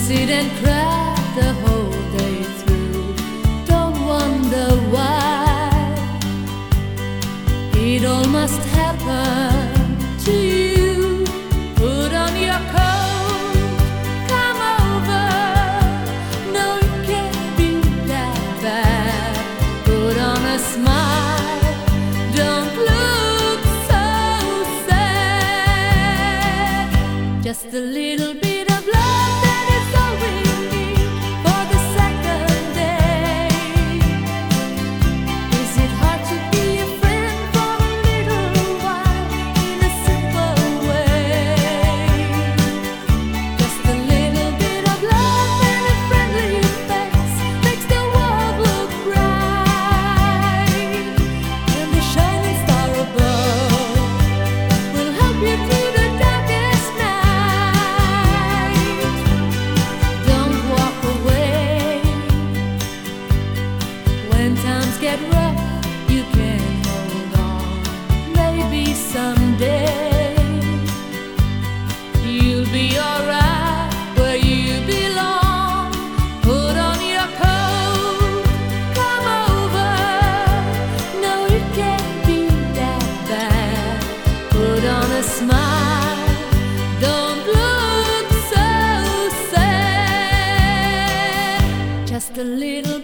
sit and cry the whole day through. Don't wonder why it all must happen to you. Put on your coat, come over. No, it can't be that bad. Put on a smile, don't look so sad. Just a little bit of love, that is all we need for the second day. Is it hard to be a friend for a little while in a simple way? Just a little bit of love and a friendly face makes the world look bright. And the shining star above will help you through the darkest night. Don't walk away. When times get rough, you can hold on. Maybe someday you'll be alright where you belong. Put on your coat, come over. No, it can't be that bad. Put on a smile, don't look so sad. Just a little